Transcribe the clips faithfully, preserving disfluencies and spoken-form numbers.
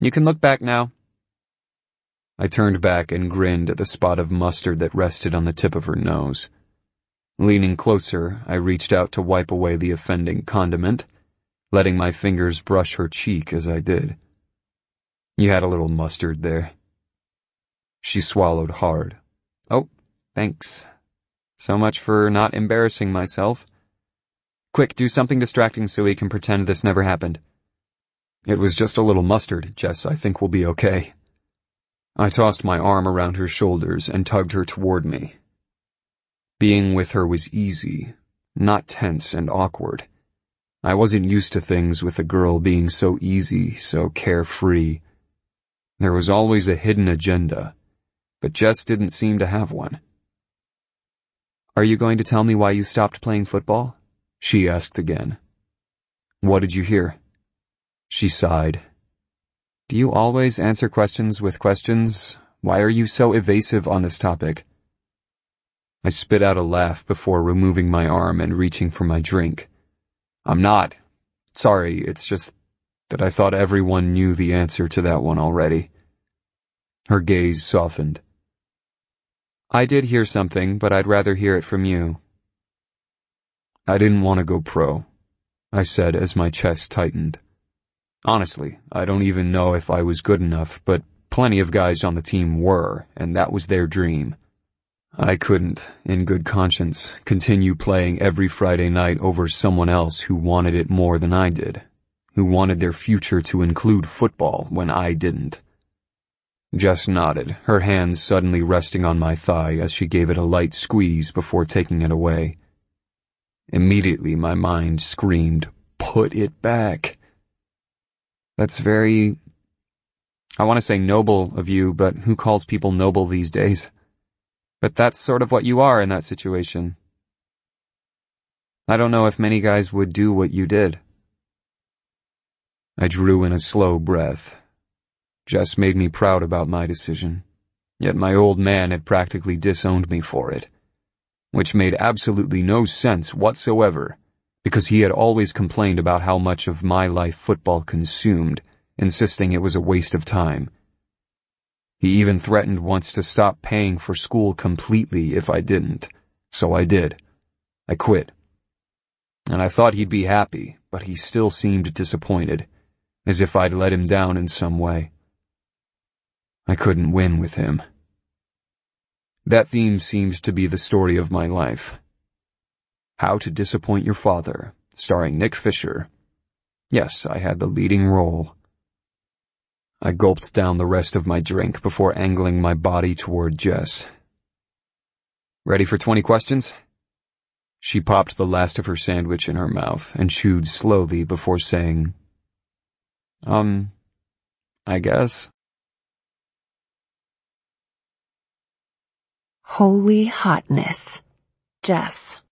You can look back now. I turned back and grinned at the spot of mustard that rested on the tip of her nose. Leaning closer, I reached out to wipe away the offending condiment, letting my fingers brush her cheek as I did. You had a little mustard there. She swallowed hard. Oh, thanks. So much for not embarrassing myself. Quick, do something distracting so we can pretend this never happened. It was just a little mustard, Jess. I think we'll be okay. I tossed my arm around her shoulders and tugged her toward me. Being with her was easy, not tense and awkward. I wasn't used to things with a girl being so easy, so carefree. There was always a hidden agenda, but Jess didn't seem to have one. Are you going to tell me why you stopped playing football? She asked again. What did you hear? She sighed. Do you always answer questions with questions? Why are you so evasive on this topic? I spit out a laugh before removing my arm and reaching for my drink. I'm not. Sorry, it's just that I thought everyone knew the answer to that one already. Her gaze softened. I did hear something, but I'd rather hear it from you. I didn't want to go pro, I said as my chest tightened. Honestly, I don't even know if I was good enough, but plenty of guys on the team were, and that was their dream. I couldn't, in good conscience, continue playing every Friday night over someone else who wanted it more than I did, who wanted their future to include football when I didn't. Jess nodded, her hands suddenly resting on my thigh as she gave it a light squeeze before taking it away. Immediately my mind screamed, "Put it back!" That's very, I want to say noble of you, but who calls people noble these days? But that's sort of what you are in that situation. I don't know if many guys would do what you did. I drew in a slow breath. Jess made me proud about my decision, yet my old man had practically disowned me for it, which made absolutely no sense whatsoever, because he had always complained about how much of my life football consumed, insisting it was a waste of time. He even threatened once to stop paying for school completely if I didn't, so I did. I quit. And I thought he'd be happy, but he still seemed disappointed, as if I'd let him down in some way. I couldn't win with him. That theme seems to be the story of my life. How to Disappoint Your Father, starring Nick Fisher. Yes, I had the leading role. I gulped down the rest of my drink before angling my body toward Jess. Ready for twenty questions? She popped the last of her sandwich in her mouth and chewed slowly before saying, Um, I guess. Holy hotness. Jess.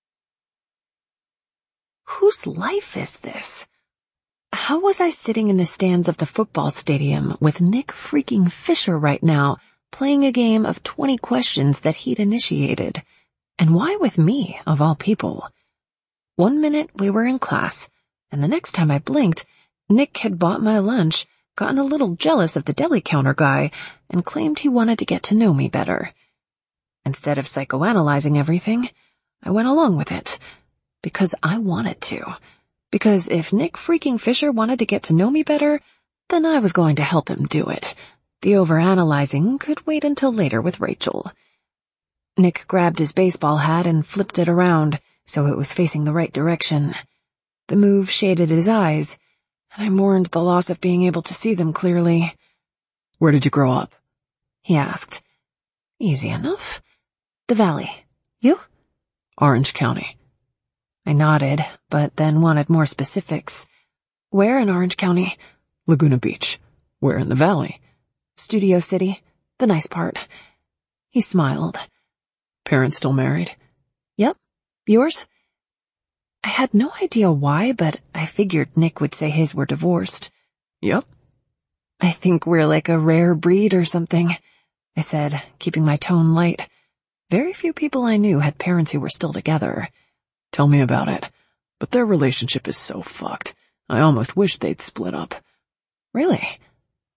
Whose life is this? How was I sitting in the stands of the football stadium with Nick freaking Fisher right now, playing a game of twenty questions that he'd initiated? And why with me, of all people? One minute we were in class, and the next time I blinked, Nick had bought my lunch, gotten a little jealous of the deli counter guy, and claimed he wanted to get to know me better. Instead of psychoanalyzing everything, I went along with it. Because I wanted to. Because if Nick freaking Fisher wanted to get to know me better, then I was going to help him do it. The overanalyzing could wait until later with Rachel. Nick grabbed his baseball hat and flipped it around so it was facing the right direction. The move shaded his eyes, and I mourned the loss of being able to see them clearly. "Where did you grow up?" he asked. "Easy enough. The Valley. You?" "Orange County." I nodded, but then wanted more specifics. "Where in Orange County?" "Laguna Beach." "Where in the Valley?" "Studio City, the nice part." He smiled. "Parents still married?" "Yep. Yours?" I had no idea why, but I figured Nick would say his were divorced. "Yep." "I think we're like a rare breed or something," I said, keeping my tone light. Very few people I knew had parents who were still together. "Tell me about it. But their relationship is so fucked. I almost wish they'd split up." "Really?"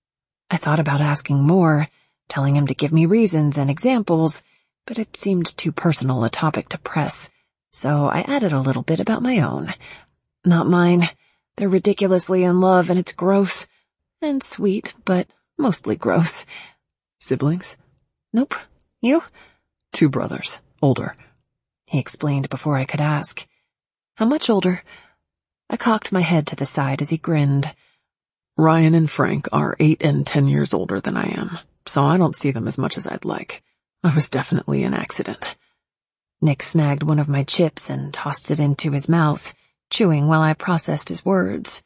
I thought about asking more, telling him to give me reasons and examples, but it seemed too personal a topic to press, so I added a little bit about my own. Not mine. They're ridiculously in love and it's gross. And sweet, but mostly gross. Siblings? Nope. You? Two brothers. Older. He explained before I could ask. How much older? I cocked my head to the side as he grinned. Ryan and Frank are eight and ten years older than I am, so I don't see them as much as I'd like. I was definitely an accident. Nick snagged one of my chips and tossed it into his mouth, chewing while I processed his words.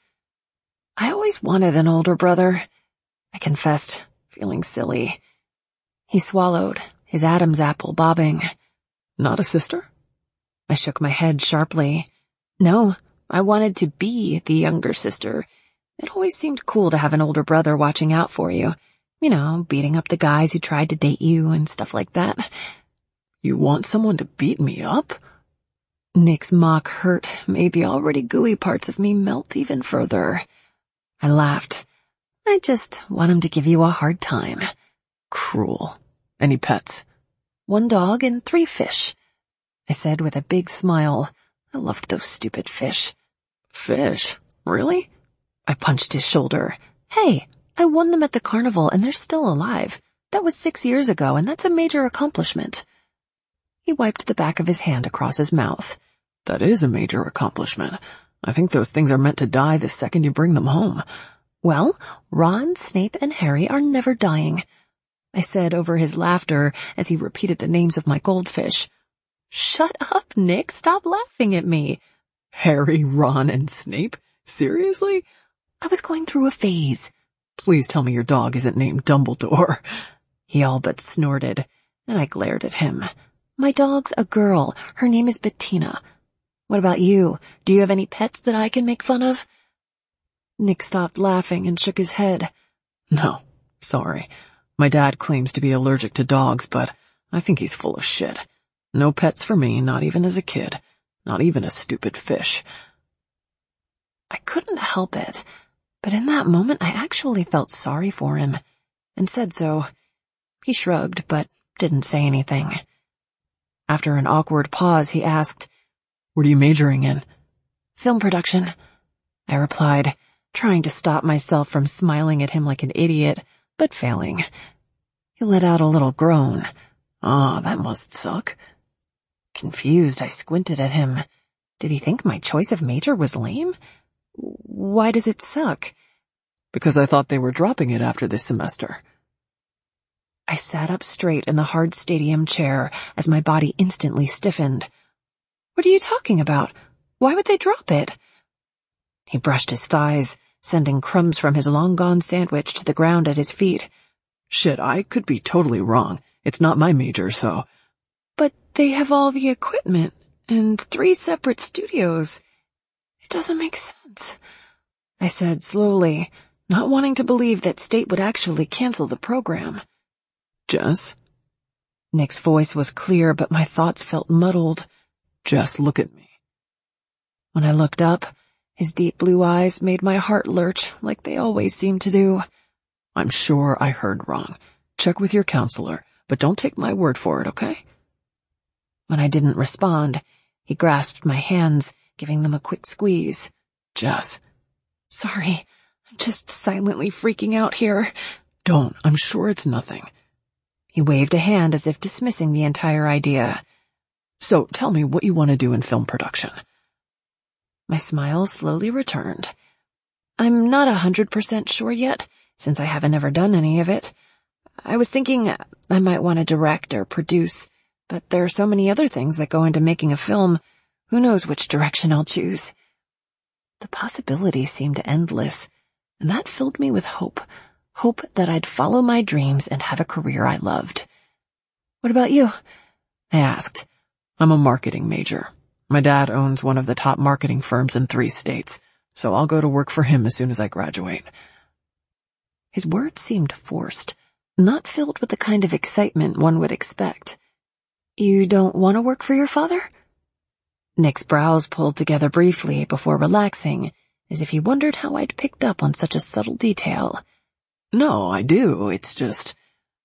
I always wanted an older brother, I confessed, feeling silly. He swallowed, his Adam's apple bobbing. Not a sister? I shook my head sharply. No, I wanted to be the younger sister. It always seemed cool to have an older brother watching out for you. You know, beating up the guys who tried to date you and stuff like that. You want someone to beat me up? Nick's mock hurt made the already gooey parts of me melt even further. I laughed. I just want him to give you a hard time. Cruel. Any pets? One dog and three fish, I said with a big smile. I loved those stupid fish. Fish? Really? I punched his shoulder. Hey, I won them at the carnival and they're still alive. That was six years ago and that's a major accomplishment. He wiped the back of his hand across his mouth. That is a major accomplishment. I think those things are meant to die the second you bring them home. Well, Ron, Snape, and Harry are never dying, I said over his laughter as he repeated the names of my goldfish. Shut up, Nick. Stop laughing at me. Harry, Ron, and Snape? Seriously? I was going through a phase. Please tell me your dog isn't named Dumbledore. He all but snorted, and I glared at him. My dog's a girl. Her name is Bettina. What about you? Do you have any pets that I can make fun of? Nick stopped laughing and shook his head. No, sorry. My dad claims to be allergic to dogs, but I think he's full of shit. No pets for me, not even as a kid. Not even a stupid fish. I couldn't help it, but in that moment I actually felt sorry for him, and said so. He shrugged, but didn't say anything. After an awkward pause, he asked, What are you majoring in? Film production, I replied, trying to stop myself from smiling at him like an idiot, but failing. He let out a little groan. Ah, that must suck. Confused, I squinted at him. Did he think my choice of major was lame? Why does it suck? Because I thought they were dropping it after this semester. I sat up straight in the hard stadium chair as my body instantly stiffened. What are you talking about? Why would they drop it? He brushed his thighs, sending crumbs from his long-gone sandwich to the ground at his feet. Shit, I could be totally wrong. It's not my major, so... But they have all the equipment, and three separate studios. It doesn't make sense, I said slowly, not wanting to believe that State would actually cancel the program. Jess? Nick's voice was clear, but my thoughts felt muddled. Jess, look at me. When I looked up, his deep blue eyes made my heart lurch like they always seem to do. I'm sure I heard wrong. Check with your counselor, but don't take my word for it, okay? When I didn't respond, he grasped my hands, giving them a quick squeeze. Jess. Sorry, I'm just silently freaking out here. Don't, I'm sure it's nothing. He waved a hand as if dismissing the entire idea. So, tell me what you want to do in film production. My smile slowly returned. I'm not a hundred percent sure yet, since I haven't ever done any of it. I was thinking I might want to direct or produce, but there are so many other things that go into making a film, who knows which direction I'll choose. The possibilities seemed endless, and that filled me with hope. Hope that I'd follow my dreams and have a career I loved. What about you? I asked. I'm a marketing major. My dad owns one of the top marketing firms in three states, so I'll go to work for him as soon as I graduate. His words seemed forced, not filled with the kind of excitement one would expect. You don't want to work for your father? Nick's brows pulled together briefly before relaxing, as if he wondered how I'd picked up on such a subtle detail. No, I do. It's just...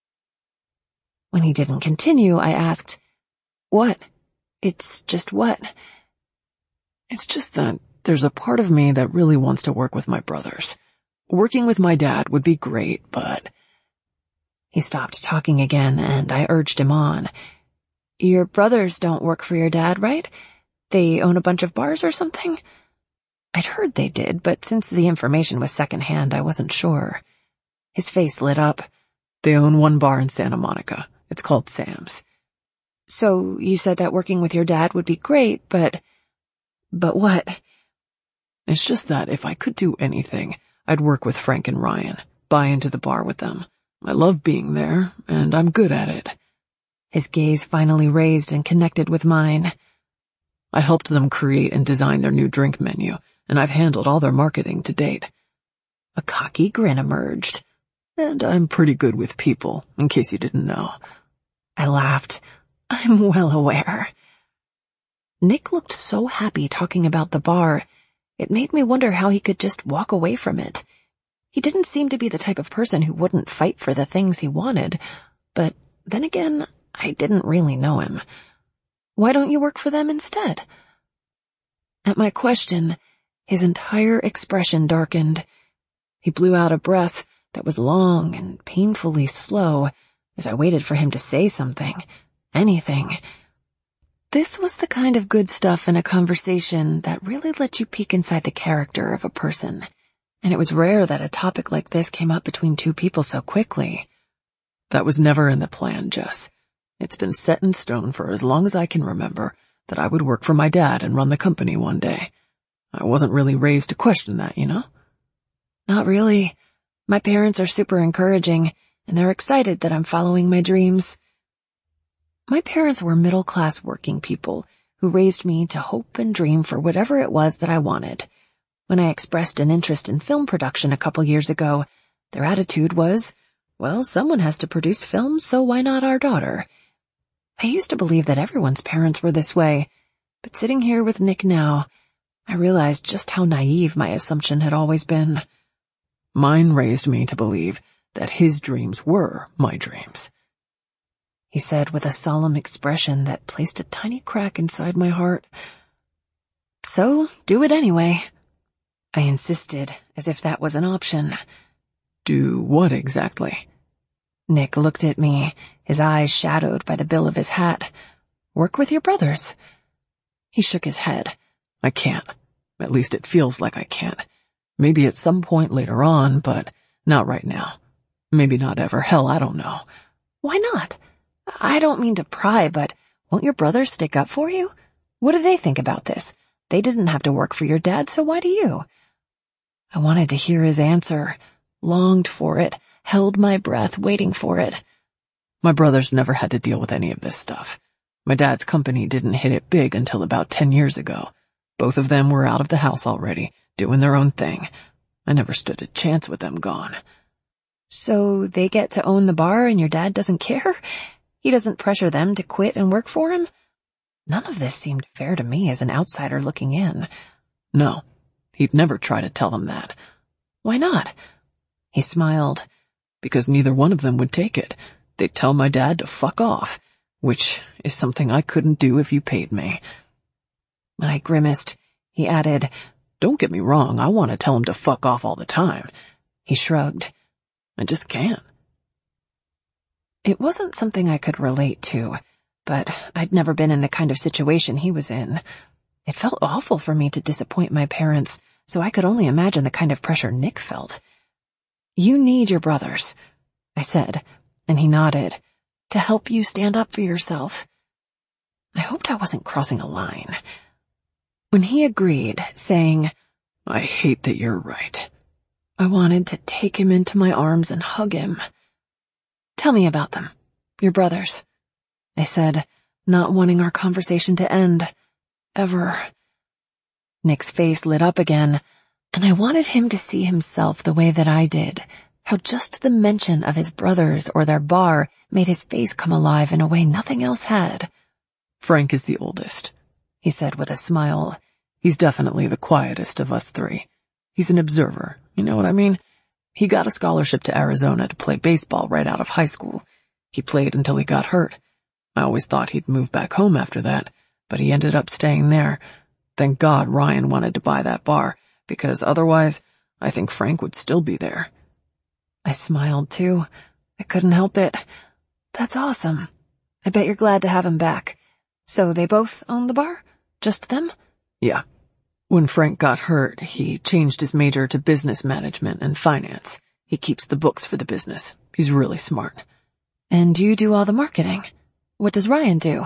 When he didn't continue, I asked, "What? It's just what?" It's just that there's a part of me that really wants to work with my brothers. Working with my dad would be great, but... He stopped talking again, and I urged him on. "Your brothers don't work for your dad, right? They own a bunch of bars or something?" I'd heard they did, but since the information was secondhand, I wasn't sure. His face lit up. They own one bar in Santa Monica. It's called Sam's. "So you said that working with your dad would be great, but... but what?" It's just that if I could do anything, I'd work with Frank and Ryan, buy into the bar with them. I love being there, and I'm good at it. His gaze finally raised and connected with mine. I helped them create and design their new drink menu, and I've handled all their marketing to date. A cocky grin emerged. And I'm pretty good with people, in case you didn't know. I laughed. "I'm well aware." Nick looked so happy talking about the bar, it made me wonder how he could just walk away from it. He didn't seem to be the type of person who wouldn't fight for the things he wanted, but then again, I didn't really know him. "Why don't you work for them instead?" At my question, his entire expression darkened. He blew out a breath that was long and painfully slow as I waited for him to say something, anything. This was the kind of good stuff in a conversation that really let you peek inside the character of a person, and it was rare that a topic like this came up between two people so quickly. That was never in the plan, Jess. It's been set in stone for as long as I can remember that I would work for my dad and run the company one day. I wasn't really raised to question that, you know? Not really. My parents are super encouraging, and they're excited that I'm following my dreams. My parents were middle-class working people who raised me to hope and dream for whatever it was that I wanted. When I expressed an interest in film production a couple years ago, their attitude was, well, someone has to produce films, so why not our daughter? I used to believe that everyone's parents were this way, but sitting here with Nick now, I realized just how naive my assumption had always been. Mine raised me to believe that his dreams were my dreams, he said with a solemn expression that placed a tiny crack inside my heart. "So, do it anyway," I insisted, as if that was an option. "Do what exactly?" Nick looked at me, his eyes shadowed by the bill of his hat. "Work with your brothers." He shook his head. "I can't. At least it feels like I can't. Maybe at some point later on, but not right now. Maybe not ever. Hell, I don't know." "Why not? I don't mean to pry, but won't your brothers stick up for you? What do they think about this? They didn't have to work for your dad, so why do you?" I wanted to hear his answer, longed for it, held my breath waiting for it. My brothers never had to deal with any of this stuff. My dad's company didn't hit it big until about ten years ago. Both of them were out of the house already, doing their own thing. I never stood a chance with them gone. "So they get to own the bar and your dad doesn't care? He doesn't pressure them to quit and work for him?" None of this seemed fair to me as an outsider looking in. "No, he'd never try to tell them that." "Why not?" He smiled. "Because neither one of them would take it. They'd tell my dad to fuck off, which is something I couldn't do if you paid me." When I grimaced, he added, "Don't get me wrong, I want to tell him to fuck off all the time." He shrugged. "I just can't." It wasn't something I could relate to, but I'd never been in the kind of situation he was in. It felt awful for me to disappoint my parents, so I could only imagine the kind of pressure Nick felt. "You need your brothers," I said, and he nodded, "to help you stand up for yourself." I hoped I wasn't crossing a line. When he agreed, saying, "I hate that you're right," I wanted to take him into my arms and hug him. "Tell me about them, your brothers," I said, not wanting our conversation to end. Ever. Nick's face lit up again, and I wanted him to see himself the way that I did, how just the mention of his brothers or their bar made his face come alive in a way nothing else had. "Frank is the oldest," he said with a smile. "He's definitely the quietest of us three. He's an observer, you know what I mean? He got a scholarship to Arizona to play baseball right out of high school. He played until he got hurt. I always thought he'd move back home after that, but he ended up staying there. Thank God Ryan wanted to buy that bar, because otherwise, I think Frank would still be there. I smiled too. I couldn't help it. That's awesome. I bet you're glad to have him back. So they both own the bar? Just them? Yeah. When Frank got hurt, he changed his major to business management and finance. He keeps the books for the business. He's really smart. And you do all the marketing. What does Ryan do?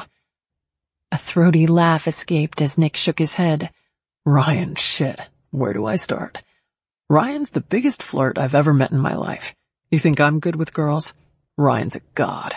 A throaty laugh escaped as Nick shook his head. Ryan, shit. Where do I start? Ryan's the biggest flirt I've ever met in my life. You think I'm good with girls? Ryan's a god.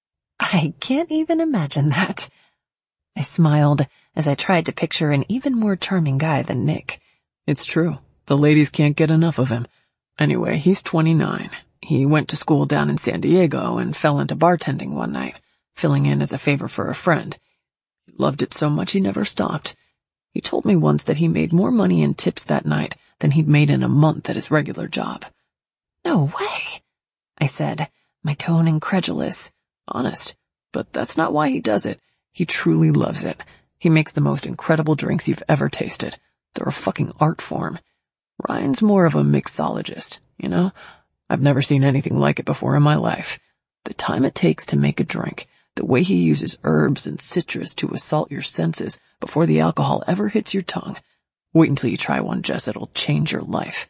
I can't even imagine that. I smiled as I tried to picture an even more charming guy than Nick. It's true. The ladies can't get enough of him. Anyway, he's twenty-nine. He went to school down in San Diego and fell into bartending one night, filling in as a favor for a friend. He loved it so much he never stopped. He told me once that he made more money in tips that night than he'd made in a month at his regular job. No way, I said, my tone incredulous. Honest, but that's not why he does it. He truly loves it. He makes the most incredible drinks you've ever tasted. They're a fucking art form. Ryan's more of a mixologist, you know? I've never seen anything like it before in my life. The time it takes to make a drink, the way he uses herbs and citrus to assault your senses before the alcohol ever hits your tongue. Wait until you try one, Jess. It'll change your life.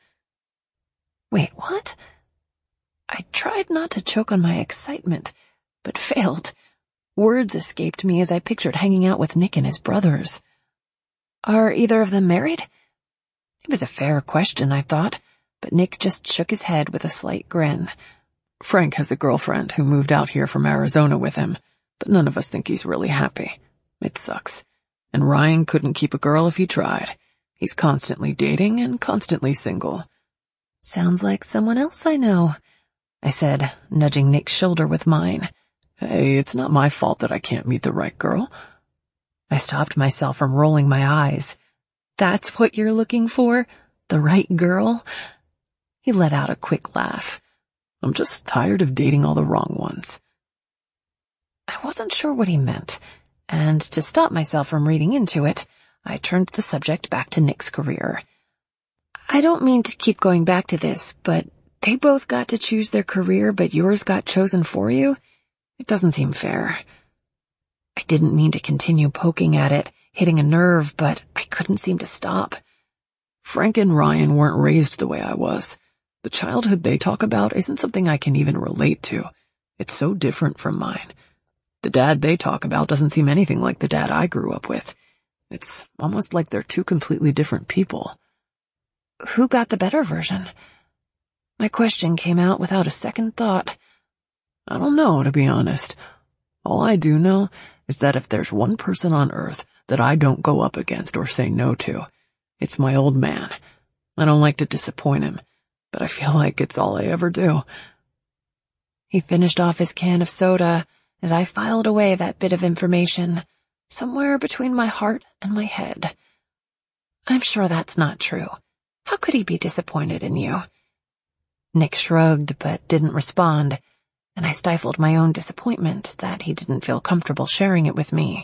Wait, what? I tried not to choke on my excitement, but failed. Words escaped me as I pictured hanging out with Nick and his brothers. Are either of them married? It was a fair question, I thought, but Nick just shook his head with a slight grin. Frank has a girlfriend who moved out here from Arizona with him, but none of us think he's really happy. It sucks. And Ryan couldn't keep a girl if he tried. He's constantly dating and constantly single. Sounds like someone else I know, I said, nudging Nick's shoulder with mine. Hey, it's not my fault that I can't meet the right girl. I stopped myself from rolling my eyes. That's what you're looking for? The right girl? He let out a quick laugh. I'm just tired of dating all the wrong ones. I wasn't sure what he meant, and to stop myself from reading into it, I turned the subject back to Nick's career. I don't mean to keep going back to this, but they both got to choose their career, but yours got chosen for you? It doesn't seem fair. I didn't mean to continue poking at it, hitting a nerve, but I couldn't seem to stop. Frank and Ryan weren't raised the way I was. The childhood they talk about isn't something I can even relate to. It's so different from mine. The dad they talk about doesn't seem anything like the dad I grew up with. It's almost like they're two completely different people. Who got the better version? My question came out without a second thought. I don't know, to be honest. All I do know is that if there's one person on Earth that I don't go up against or say no to, it's my old man. I don't like to disappoint him, but I feel like it's all I ever do. He finished off his can of soda as I filed away that bit of information, somewhere between my heart and my head. I'm sure that's not true. How could he be disappointed in you? Nick shrugged but didn't respond, and I stifled my own disappointment that he didn't feel comfortable sharing it with me.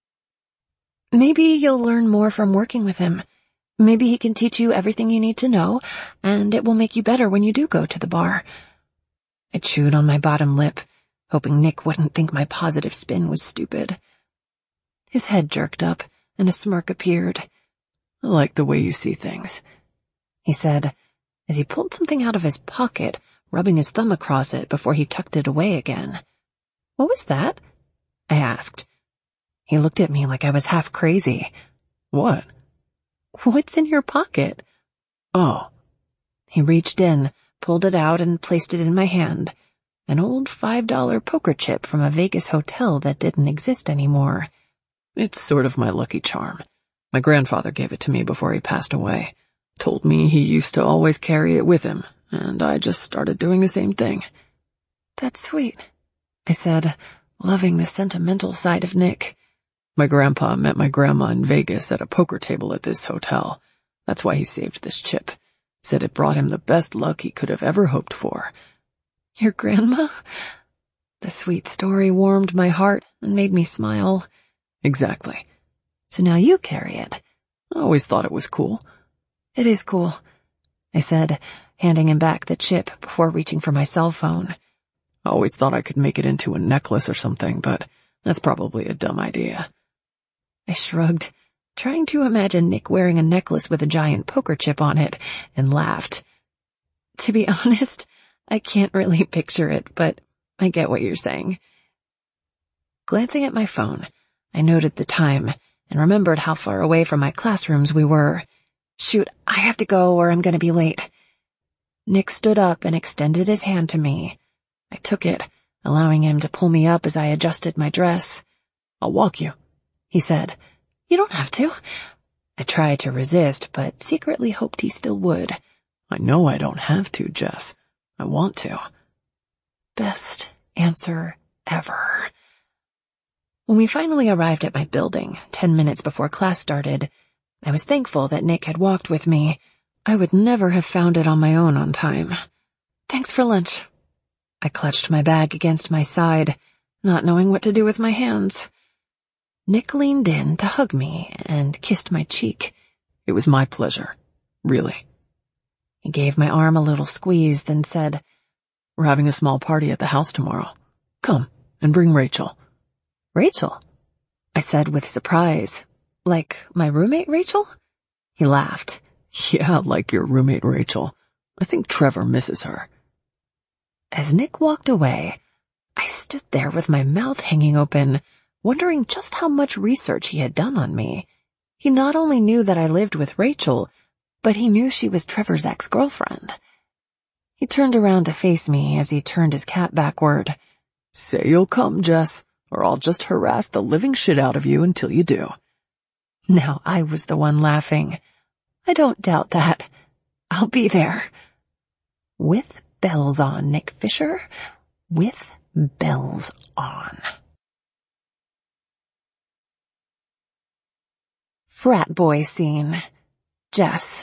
Maybe you'll learn more from working with him. Maybe he can teach you everything you need to know, and it will make you better when you do go to the bar. I chewed on my bottom lip, hoping Nick wouldn't think my positive spin was stupid. His head jerked up, and a smirk appeared. I like the way you see things, he said, as he pulled something out of his pocket, rubbing his thumb across it before he tucked it away again. What was that? I asked. He looked at me like I was half crazy. What? What's in your pocket? Oh. He reached in, pulled it out, and placed it in my hand. An old five dollar poker chip from a Vegas hotel that didn't exist anymore. It's sort of my lucky charm. My grandfather gave it to me before he passed away. Told me he used to always carry it with him, and I just started doing the same thing. That's sweet, I said, loving the sentimental side of Nick. My grandpa met my grandma in Vegas at a poker table at this hotel. That's why he saved this chip. Said it brought him the best luck he could have ever hoped for. Your grandma? The sweet story warmed my heart and made me smile. Exactly. So now you carry it. I always thought it was cool. It is cool, I said, handing him back the chip before reaching for my cell phone. I always thought I could make it into a necklace or something, but that's probably a dumb idea. I shrugged, trying to imagine Nick wearing a necklace with a giant poker chip on it, and laughed. To be honest, I can't really picture it, but I get what you're saying. Glancing at my phone, I noted the time and remembered how far away from my classrooms we were. Shoot, I have to go or I'm gonna be late. Nick stood up and extended his hand to me. I took it, allowing him to pull me up as I adjusted my dress. I'll walk you, he said. You don't have to. I tried to resist, but secretly hoped he still would. I know I don't have to, Jess. I want to. Best answer ever. When we finally arrived at my building, ten minutes before class started, I was thankful that Nick had walked with me. I would never have found it on my own on time. Thanks for lunch. I clutched my bag against my side, not knowing what to do with my hands. Nick leaned in to hug me and kissed my cheek. It was my pleasure. Really. He gave my arm a little squeeze, then said, We're having a small party at the house tomorrow. Come, and bring Rachel. Rachel? I said with surprise. Like my roommate Rachel? He laughed. Yeah, like your roommate Rachel. I think Trevor misses her. As Nick walked away, I stood there with my mouth hanging open, wondering just how much research he had done on me. He not only knew that I lived with Rachel, but he knew she was Trevor's ex-girlfriend. He turned around to face me as he turned his cap backward. Say you'll come, Jess, or I'll just harass the living shit out of you until you do. Now I was the one laughing. I don't doubt that. I'll be there. With bells on, Nick Fisher. With bells on. Frat boy scene. Jess.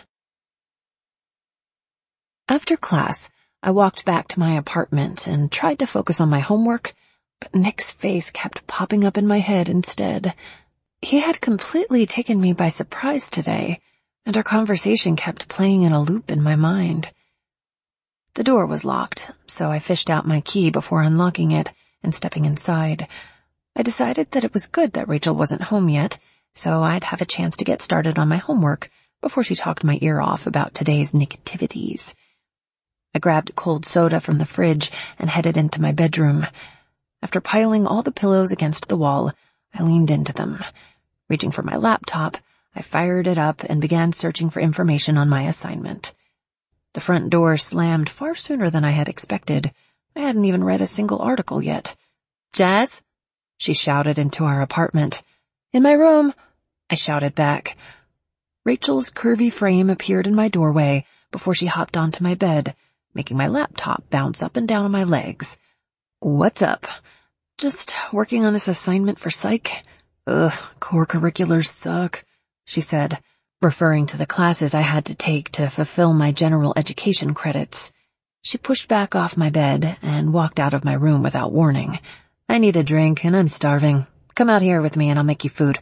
After class, I walked back to my apartment and tried to focus on my homework, but Nick's face kept popping up in my head instead. He had completely taken me by surprise today, and our conversation kept playing in a loop in my mind. The door was locked, so I fished out my key before unlocking it and stepping inside. I decided that it was good that Rachel wasn't home yet, so I'd have a chance to get started on my homework before she talked my ear off about today's Nicktivities. I grabbed a cold soda from the fridge and headed into my bedroom. After piling all the pillows against the wall, I leaned into them. Reaching for my laptop, I fired it up and began searching for information on my assignment. The front door slammed far sooner than I had expected. I hadn't even read a single article yet. Jazz? She shouted into our apartment. In my room, I shouted back. Rachel's curvy frame appeared in my doorway before she hopped onto my bed, making my laptop bounce up and down on my legs. What's up? Just working on this assignment for psych. Ugh, core curriculars suck, she said, referring to the classes I had to take to fulfill my general education credits. She pushed back off my bed and walked out of my room without warning. I need a drink and I'm starving. Come out here with me and I'll make you food.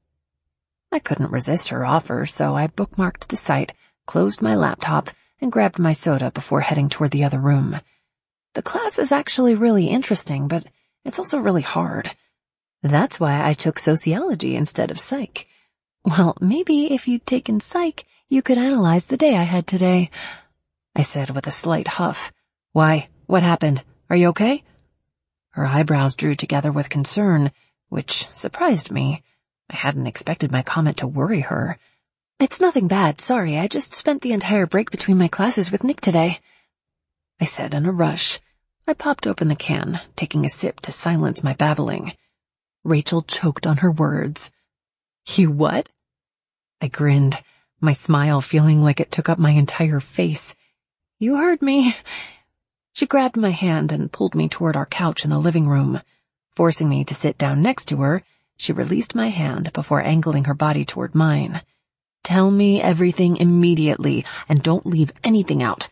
I couldn't resist her offer, so I bookmarked the site, closed my laptop, and grabbed my soda before heading toward the other room. The class is actually really interesting, but it's also really hard. That's why I took sociology instead of psych. Well, maybe if you'd taken psych, you could analyze the day I had today, I said with a slight huff. Why? What happened? Are you okay? Her eyebrows drew together with concern, which surprised me. I hadn't expected my comment to worry her. It's nothing bad, sorry, I just spent the entire break between my classes with Nick today, I said in a rush. I popped open the can, taking a sip to silence my babbling. Rachel choked on her words. You what? I grinned, my smile feeling like it took up my entire face. You heard me. She grabbed my hand and pulled me toward our couch in the living room. Forcing me to sit down next to her, she released my hand before angling her body toward mine. Tell me everything immediately, and don't leave anything out.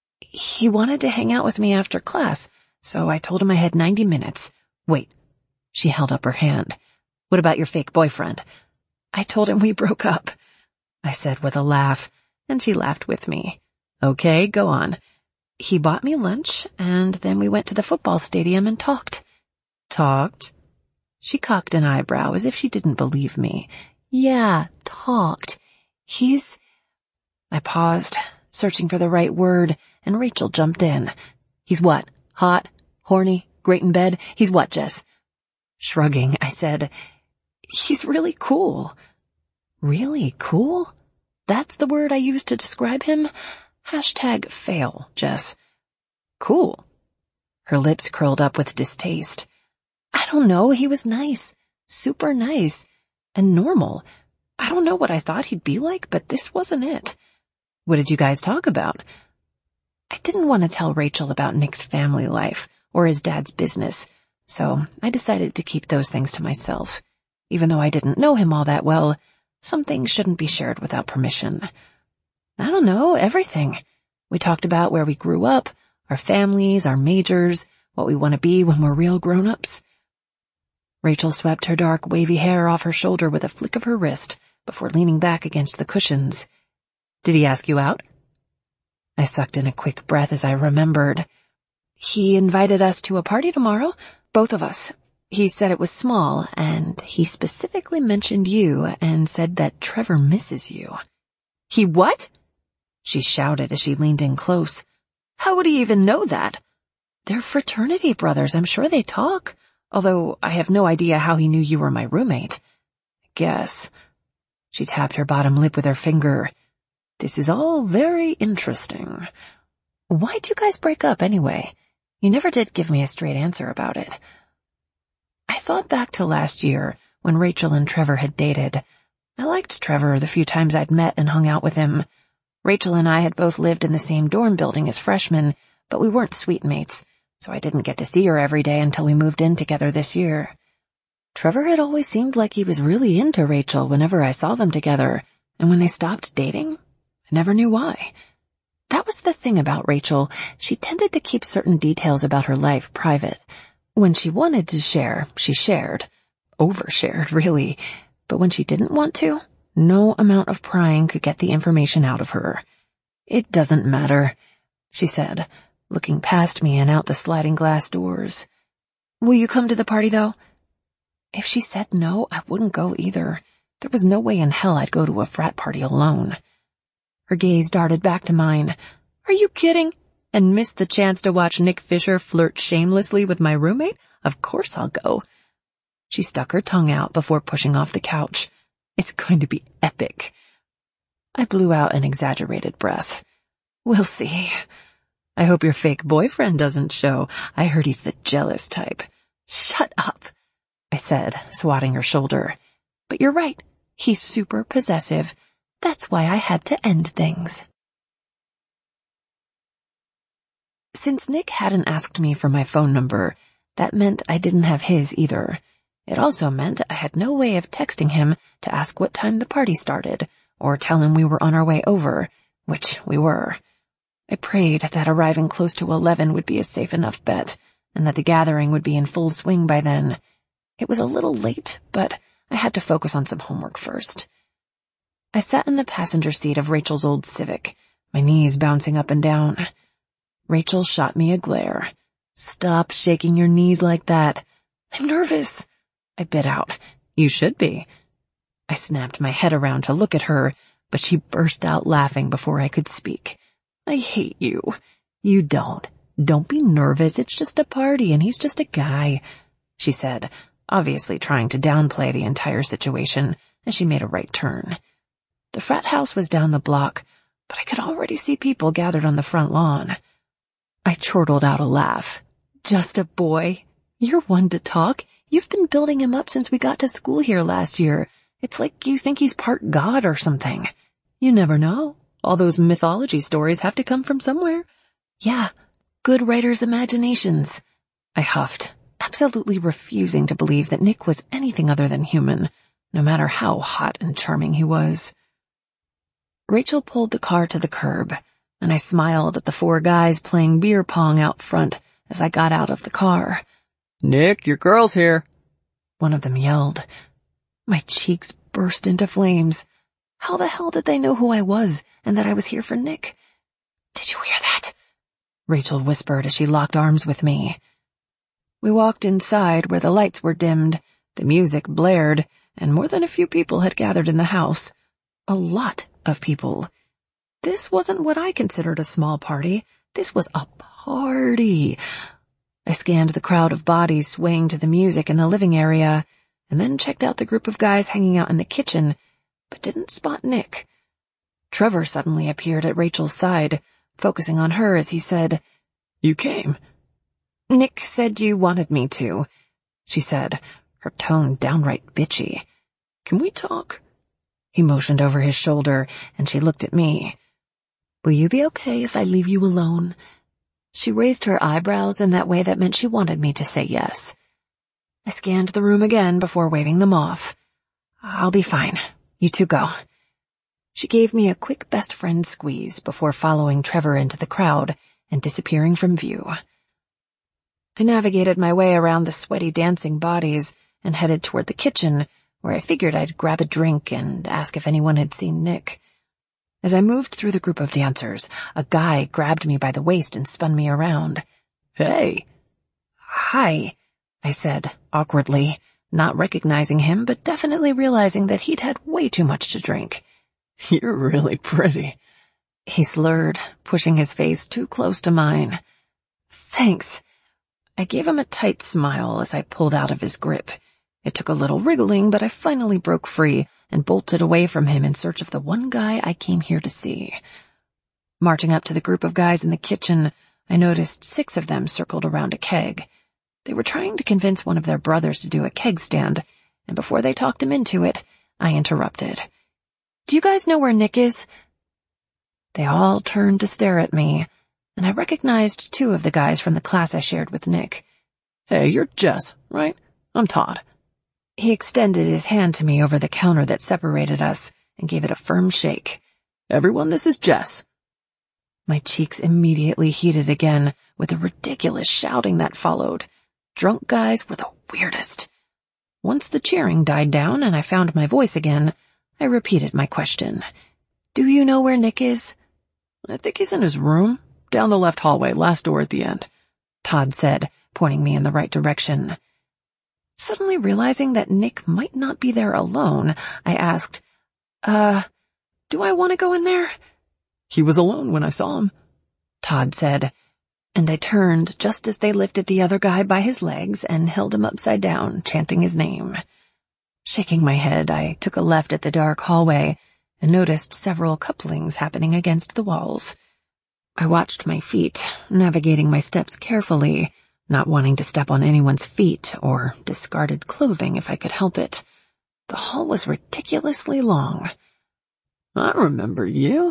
He wanted to hang out with me after class, so I told him I had ninety minutes. Wait. She held up her hand. What about your fake boyfriend? I told him we broke up, I said with a laugh, and she laughed with me. Okay, go on. He bought me lunch, and then we went to the football stadium and talked. Talked? She cocked an eyebrow as if she didn't believe me. Yeah, talked. He's... I paused, searching for the right word, and Rachel jumped in. He's what? Hot? Horny? Great in bed? He's what, Jess? Shrugging, I said, he's really cool. Really cool? That's the word I used to describe him? Hashtag fail, Jess. Cool. Her lips curled up with distaste. I don't know, he was nice. Super nice. And normal. I don't know what I thought he'd be like, but this wasn't it. What did you guys talk about? I didn't want to tell Rachel about Nick's family life or his dad's business, so I decided to keep those things to myself. Even though I didn't know him all that well, some things shouldn't be shared without permission. I don't know, everything. We talked about where we grew up, our families, our majors, what we want to be when we're real grown-ups. Rachel swept her dark, wavy hair off her shoulder with a flick of her wrist before leaning back against the cushions. Did he ask you out? I sucked in a quick breath as I remembered. He invited us to a party tomorrow, both of us. He said it was small, and he specifically mentioned you and said that Trevor misses you. He what? She shouted as she leaned in close. How would he even know that? They're fraternity brothers, I'm sure they talk. Although I have no idea how he knew you were my roommate. I guess. She tapped her bottom lip with her finger. This is all very interesting. Why'd you guys break up anyway? You never did give me a straight answer about it. I thought back to last year when Rachel and Trevor had dated. I liked Trevor the few times I'd met and hung out with him. Rachel and I had both lived in the same dorm building as freshmen, but we weren't suite mates, so I didn't get to see her every day until we moved in together this year. Trevor had always seemed like he was really into Rachel whenever I saw them together, and when they stopped dating, I never knew why. That was the thing about Rachel. She tended to keep certain details about her life private. When she wanted to share, she shared. Overshared, really. But when she didn't want to, no amount of prying could get the information out of her. It doesn't matter, she said, looking past me and out the sliding glass doors. Will you come to the party, though? If she said no, I wouldn't go either. There was no way in hell I'd go to a frat party alone. Her gaze darted back to mine. Are you kidding? And miss the chance to watch Nick Fisher flirt shamelessly with my roommate? Of course I'll go. She stuck her tongue out before pushing off the couch. It's going to be epic. I blew out an exaggerated breath. We'll see. I hope your fake boyfriend doesn't show. I heard he's the jealous type. Shut up, I said, swatting her shoulder. But you're right. He's super possessive. That's why I had to end things. Since Nick hadn't asked me for my phone number, that meant I didn't have his either. It also meant I had no way of texting him to ask what time the party started, or tell him we were on our way over, which we were. I prayed that arriving close to eleven would be a safe enough bet, and that the gathering would be in full swing by then. It was a little late, but I had to focus on some homework first. I sat in the passenger seat of Rachel's old Civic, my knees bouncing up and down. Rachel shot me a glare. Stop shaking your knees like that. I'm nervous, I bit out. You should be. I snapped my head around to look at her, but she burst out laughing before I could speak. I hate you. You don't. Don't be nervous. It's just a party and he's just a guy, she said, obviously trying to downplay the entire situation as she made a right turn. The frat house was down the block, but I could already see people gathered on the front lawn. I chortled out a laugh. Just a boy? You're one to talk. You've been building him up since we got to school here last year. It's like you think he's part god or something. You never know. All those mythology stories have to come from somewhere. Yeah, good writers' imaginations. I huffed, absolutely refusing to believe that Nick was anything other than human, no matter how hot and charming he was. Rachel pulled the car to the curb, and I smiled at the four guys playing beer pong out front as I got out of the car. "Nick, your girl's here," one of them yelled. My cheeks burst into flames. How the hell did they know who I was and that I was here for Nick? "Did you hear that?" Rachel whispered as she locked arms with me. We walked inside where the lights were dimmed, the music blared, and more than a few people had gathered in the house. A lot of people. This wasn't what I considered a small party. This was a party. I scanned the crowd of bodies swaying to the music in the living area, and then checked out the group of guys hanging out in the kitchen, but didn't spot Nick. Trevor suddenly appeared at Rachel's side, focusing on her as he said, "You came." "Nick said you wanted me to," she said, her tone downright bitchy. "Can we talk?" He motioned over his shoulder, and she looked at me. "Will you be okay if I leave you alone?" She raised her eyebrows in that way that meant she wanted me to say yes. I scanned the room again before waving them off. "I'll be fine. You two go." She gave me a quick best friend squeeze before following Trevor into the crowd and disappearing from view. I navigated my way around the sweaty dancing bodies and headed toward the kitchen, where I figured I'd grab a drink and ask if anyone had seen Nick. As I moved through the group of dancers, a guy grabbed me by the waist and spun me around. "Hey." "Hi," I said, awkwardly, not recognizing him, but definitely realizing that he'd had way too much to drink. "You're really pretty," he slurred, pushing his face too close to mine. "Thanks." I gave him a tight smile as I pulled out of his grip. It took a little wriggling, but I finally broke free and bolted away from him in search of the one guy I came here to see. Marching up to the group of guys in the kitchen, I noticed six of them circled around a keg. They were trying to convince one of their brothers to do a keg stand, and before they talked him into it, I interrupted. "Do you guys know where Nick is?" They all turned to stare at me, and I recognized two of the guys from the class I shared with Nick. "Hey, you're Jess, right? I'm Todd." He extended his hand to me over the counter that separated us and gave it a firm shake. "Everyone, this is Jess." My cheeks immediately heated again with the ridiculous shouting that followed. Drunk guys were the weirdest. Once the cheering died down and I found my voice again, I repeated my question. "Do you know where Nick is?" "I think he's in his room, down the left hallway, last door at the end," Todd said, pointing me in the right direction. Suddenly realizing that Nick might not be there alone, I asked, Uh, do I want to go in there?" "He was alone when I saw him," Todd said, and I turned just as they lifted the other guy by his legs and held him upside down, chanting his name. Shaking my head, I took a left at the dark hallway and noticed several couplings happening against the walls. I watched my feet, navigating my steps carefully, not wanting to step on anyone's feet or discarded clothing if I could help it. The hall was ridiculously long. "I remember you."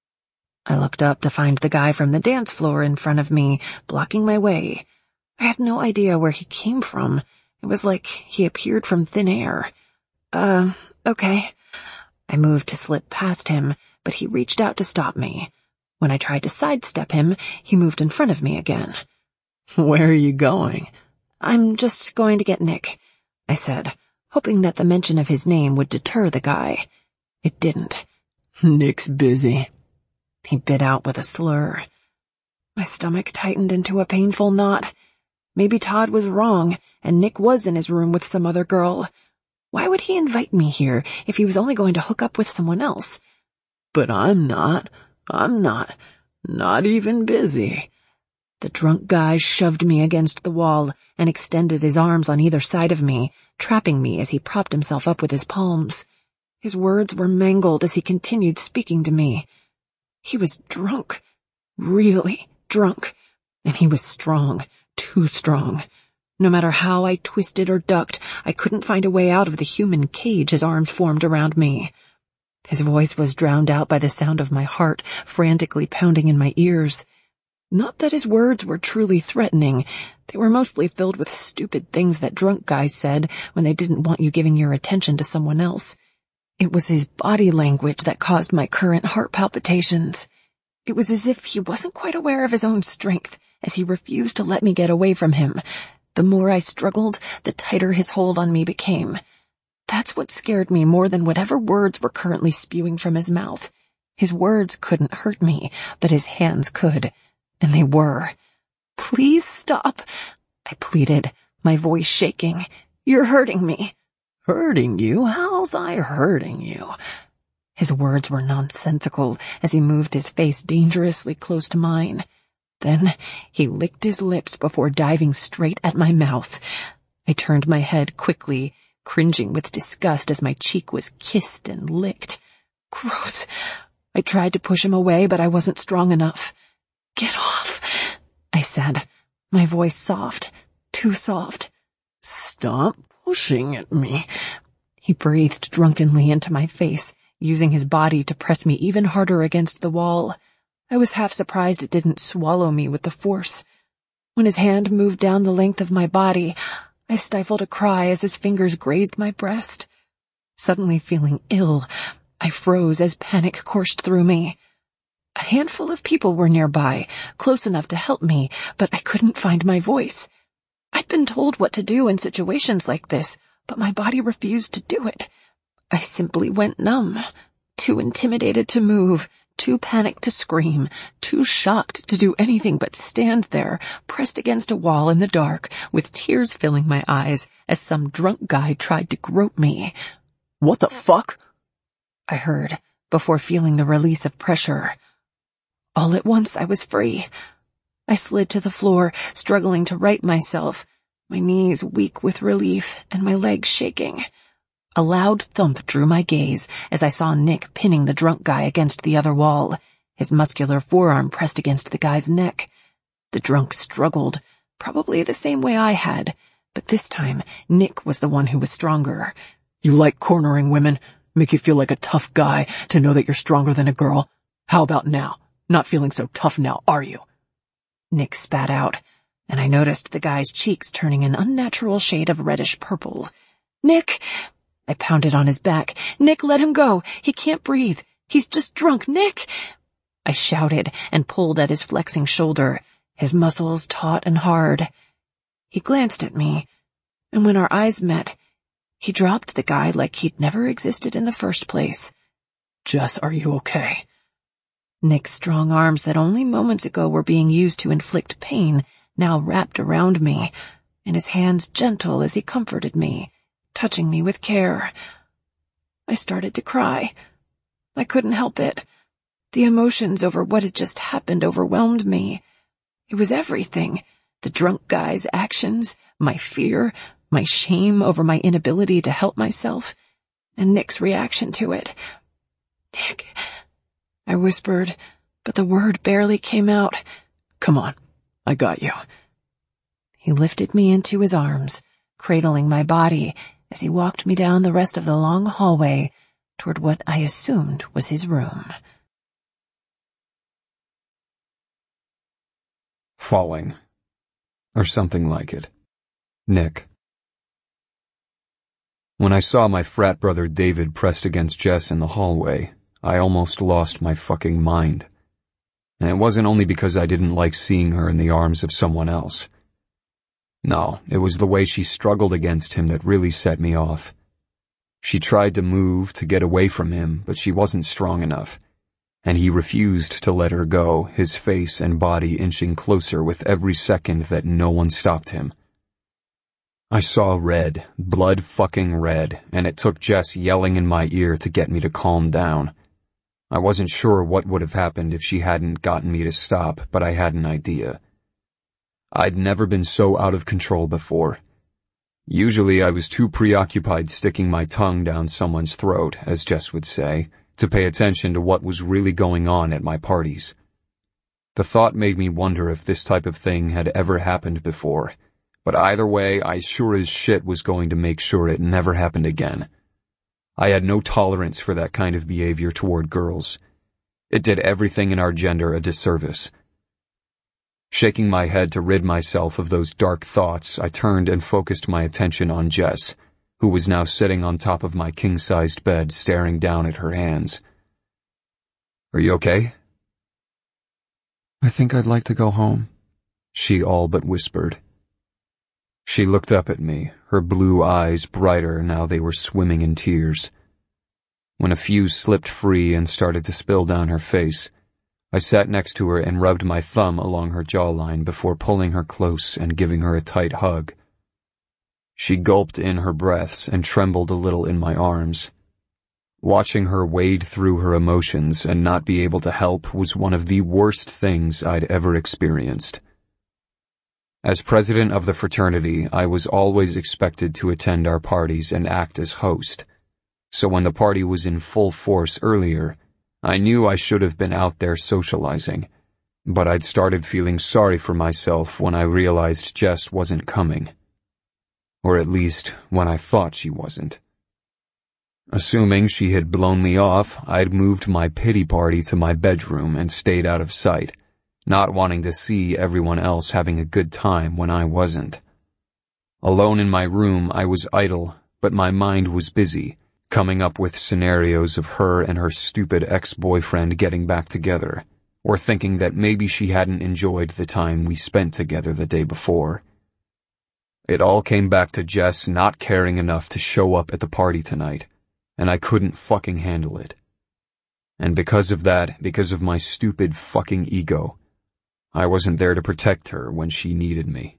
I looked up to find the guy from the dance floor in front of me, blocking my way. I had no idea where he came from. It was like he appeared from thin air. Uh, okay. I moved to slip past him, but he reached out to stop me. When I tried to sidestep him, he moved in front of me again. "Where are you going?" "I'm just going to get Nick," I said, hoping that the mention of his name would deter the guy. It didn't. "Nick's busy," he bit out with a slur. My stomach tightened into a painful knot. Maybe Todd was wrong, and Nick was in his room with some other girl. Why would he invite me here if he was only going to hook up with someone else? "But I'm not. I'm not. Not even busy." The drunk guy shoved me against the wall and extended his arms on either side of me, trapping me as he propped himself up with his palms. His words were mangled as he continued speaking to me. He was drunk. Really drunk. And he was strong. Too strong. No matter how I twisted or ducked, I couldn't find a way out of the human cage his arms formed around me. His voice was drowned out by the sound of my heart frantically pounding in my ears. Not that his words were truly threatening. They were mostly filled with stupid things that drunk guys said when they didn't want you giving your attention to someone else. It was his body language that caused my current heart palpitations. It was as if he wasn't quite aware of his own strength, as he refused to let me get away from him. The more I struggled, the tighter his hold on me became. That's what scared me more than whatever words were currently spewing from his mouth. His words couldn't hurt me, but his hands could, and they were. "Please stop," I pleaded, my voice shaking. "You're hurting me." "Hurting you? How's I hurting you?" His words were nonsensical as he moved his face dangerously close to mine. Then he licked his lips before diving straight at my mouth. I turned my head quickly, cringing with disgust as my cheek was kissed and licked. Gross. I tried to push him away, but I wasn't strong enough. "Get off," I said, my voice soft, too soft. "Stop pushing at me." He breathed drunkenly into my face, using his body to press me even harder against the wall. I was half surprised it didn't swallow me with the force. When his hand moved down the length of my body, I stifled a cry as his fingers grazed my breast. Suddenly feeling ill, I froze as panic coursed through me. A handful of people were nearby, close enough to help me, but I couldn't find my voice. I'd been told what to do in situations like this, but my body refused to do it. I simply went numb, too intimidated to move, too panicked to scream, too shocked to do anything but stand there, pressed against a wall in the dark, with tears filling my eyes as some drunk guy tried to grope me. "What the fuck?" I heard, before feeling the release of pressure. All at once I was free. I slid to the floor, struggling to right myself, my knees weak with relief and my legs shaking. A loud thump drew my gaze as I saw Nick pinning the drunk guy against the other wall, his muscular forearm pressed against the guy's neck. The drunk struggled, probably the same way I had, but this time Nick was the one who was stronger. "You like cornering women? Make you feel like a tough guy to know that you're stronger than a girl? How about now? Not feeling so tough now, are you?" Nick spat out, and I noticed the guy's cheeks turning an unnatural shade of reddish purple. "Nick!" I pounded on his back. "Nick, let him go. He can't breathe. He's just drunk, Nick!" I shouted and pulled at his flexing shoulder, his muscles taut and hard. He glanced at me, and when our eyes met, he dropped the guy like he'd never existed in the first place. "Jess, are you okay?" Nick's strong arms that only moments ago were being used to inflict pain now wrapped around me, and his hands gentle as he comforted me, touching me with care. I started to cry. I couldn't help it. The emotions over what had just happened overwhelmed me. It was everything. The drunk guy's actions, my fear, my shame over my inability to help myself, and Nick's reaction to it. "Nick," I whispered, but the word barely came out. "Come on, I got you." He lifted me into his arms, cradling my body as he walked me down the rest of the long hallway toward what I assumed was his room. Falling. Or something like it. Nick. When I saw my frat brother David pressed against Jess in the hallway, I almost lost my fucking mind. And it wasn't only because I didn't like seeing her in the arms of someone else. No, it was the way she struggled against him that really set me off. She tried to move, to get away from him, but she wasn't strong enough, and he refused to let her go, his face and body inching closer with every second that no one stopped him. I saw red, blood fucking red, and it took Jess yelling in my ear to get me to calm down. I wasn't sure what would have happened if she hadn't gotten me to stop, but I had an idea. I'd never been so out of control before. Usually I was too preoccupied sticking my tongue down someone's throat, as Jess would say, to pay attention to what was really going on at my parties. The thought made me wonder if this type of thing had ever happened before, but either way, I sure as shit was going to make sure it never happened again. I had no tolerance for that kind of behavior toward girls. It did everything in our gender a disservice. Shaking my head to rid myself of those dark thoughts, I turned and focused my attention on Jess, who was now sitting on top of my king-sized bed staring down at her hands. "Are you okay?" "I think I'd like to go home," she all but whispered. She looked up at me, her blue eyes brighter now they were swimming in tears. When a few slipped free and started to spill down her face, I sat next to her and rubbed my thumb along her jawline before pulling her close and giving her a tight hug. She gulped in her breaths and trembled a little in my arms. Watching her wade through her emotions and not be able to help was one of the worst things I'd ever experienced. As president of the fraternity, I was always expected to attend our parties and act as host, so when the party was in full force earlier, I knew I should have been out there socializing, but I'd started feeling sorry for myself when I realized Jess wasn't coming. Or at least, when I thought she wasn't. Assuming she had blown me off, I'd moved my pity party to my bedroom and stayed out of sight, not wanting to see everyone else having a good time when I wasn't. Alone in my room, I was idle, but my mind was busy, coming up with scenarios of her and her stupid ex-boyfriend getting back together, or thinking that maybe she hadn't enjoyed the time we spent together the day before. It all came back to Jess not caring enough to show up at the party tonight, and I couldn't fucking handle it. And because of that, because of my stupid fucking ego, I wasn't there to protect her when she needed me.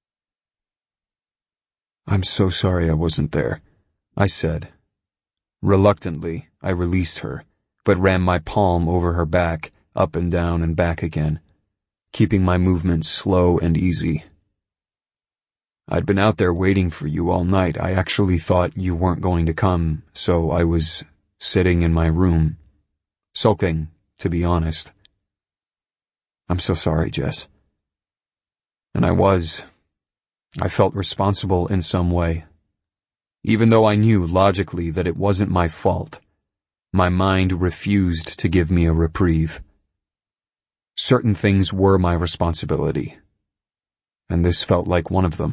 "I'm so sorry I wasn't there," I said. Reluctantly, I released her, but ran my palm over her back, up and down and back again, keeping my movements slow and easy. "I'd been out there waiting for you all night. I actually thought you weren't going to come, so I was sitting in my room, sulking, to be honest. I'm so sorry, Jess." And I was. I felt responsible in some way. Even though I knew logically that it wasn't my fault, my mind refused to give me a reprieve. Certain things were my responsibility, and this felt like one of them.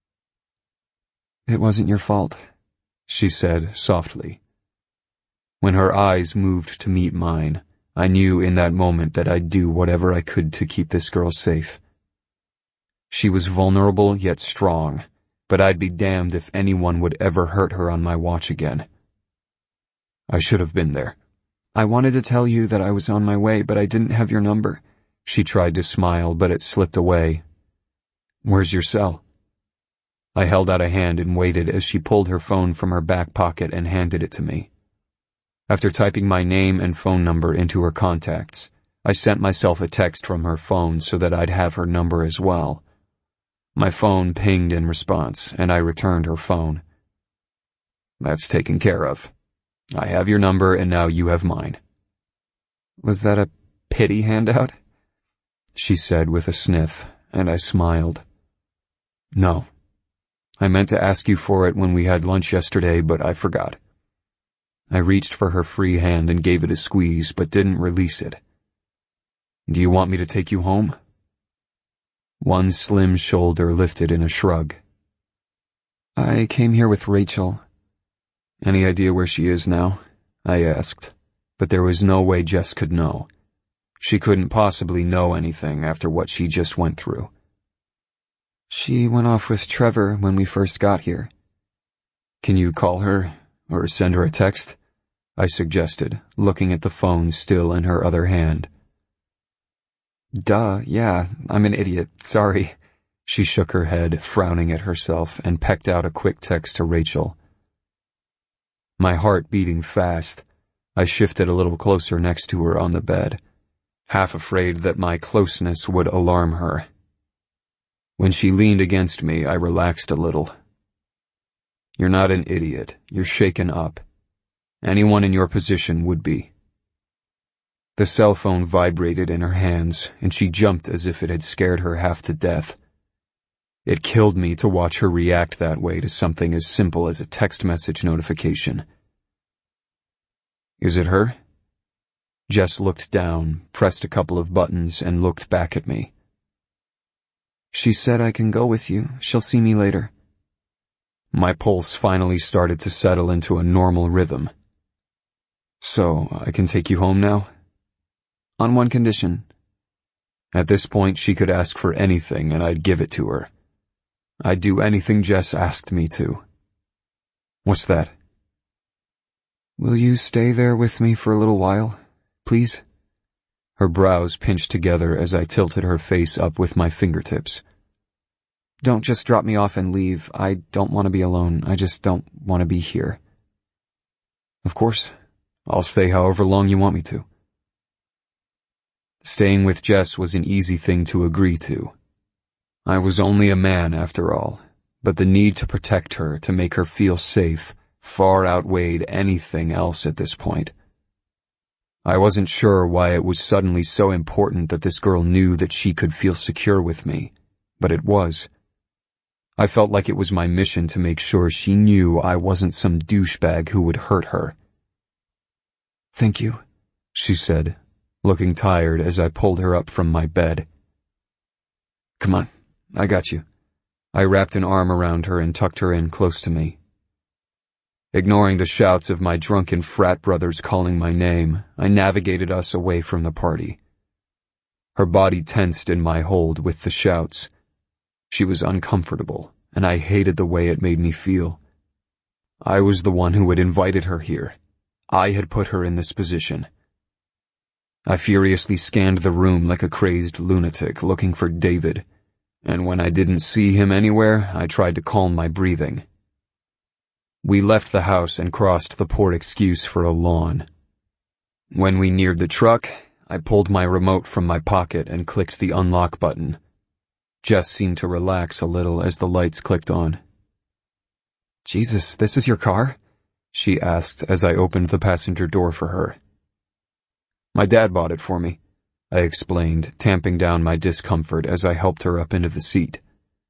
"It wasn't your fault," she said softly. When her eyes moved to meet mine, I knew in that moment that I'd do whatever I could to keep this girl safe. She was vulnerable yet strong, but I'd be damned if anyone would ever hurt her on my watch again. I should have been there. "I wanted to tell you that I was on my way, but I didn't have your number." She tried to smile, but it slipped away. "Where's your cell?" I held out a hand and waited as she pulled her phone from her back pocket and handed it to me. After typing my name and phone number into her contacts, I sent myself a text from her phone so that I'd have her number as well. My phone pinged in response, and I returned her phone. "That's taken care of. I have your number, and now you have mine." "Was that a pity handout?" she said with a sniff, and I smiled. "No. I meant to ask you for it when we had lunch yesterday, but I forgot." I reached for her free hand and gave it a squeeze, but didn't release it. "Do you want me to take you home?" One slim shoulder lifted in a shrug. "I came here with Rachel." "Any idea where she is now?" I asked, but there was no way Jess could know. She couldn't possibly know anything after what she just went through. "She went off with Trevor when we first got here." "Can you call her, or send her a text?" I suggested, looking at the phone still in her other hand. "Duh, yeah, I'm an idiot, sorry." She shook her head, frowning at herself, and pecked out a quick text to Rachel. My heart beating fast, I shifted a little closer next to her on the bed, half afraid that my closeness would alarm her. When she leaned against me, I relaxed a little. "You're not an idiot. You're shaken up. Anyone in your position would be." The cell phone vibrated in her hands, and she jumped as if it had scared her half to death. It killed me to watch her react that way to something as simple as a text message notification. "Is it her?" Jess looked down, pressed a couple of buttons, and looked back at me. "She said I can go with you. She'll see me later." My pulse finally started to settle into a normal rhythm. "So, I can take you home now?" "On one condition." At this point, she could ask for anything and I'd give it to her. I'd do anything Jess asked me to. "What's that?" "Will you stay there with me for a little while, please?" Her brows pinched together as I tilted her face up with my fingertips. "Don't just drop me off and leave. I don't want to be alone. I just don't want to be here." "Of course. I'll stay however long you want me to." Staying with Jess was an easy thing to agree to. I was only a man after all, but the need to protect her, to make her feel safe, far outweighed anything else at this point. I wasn't sure why it was suddenly so important that this girl knew that she could feel secure with me, but it was. I felt like it was my mission to make sure she knew I wasn't some douchebag who would hurt her. "Thank you," she said, looking tired as I pulled her up from my bed. "Come on, I got you." I wrapped an arm around her and tucked her in close to me. Ignoring the shouts of my drunken frat brothers calling my name, I navigated us away from the party. Her body tensed in my hold with the shouts. She was uncomfortable, and I hated the way it made me feel. I was the one who had invited her here. I had put her in this position. I furiously scanned the room like a crazed lunatic, looking for David, and when I didn't see him anywhere, I tried to calm my breathing. We left the house and crossed the poor excuse for a lawn. When we neared the truck, I pulled my remote from my pocket and clicked the unlock button. Jess seemed to relax a little as the lights clicked on. "Jesus, this is your car?" she asked as I opened the passenger door for her. "My dad bought it for me," I explained, tamping down my discomfort as I helped her up into the seat.